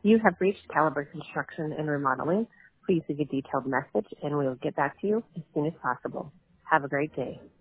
You have reached Caliber Construction and Remodeling. Please leave a detailed message, and we will get back to you as soon as possible. Have a great day.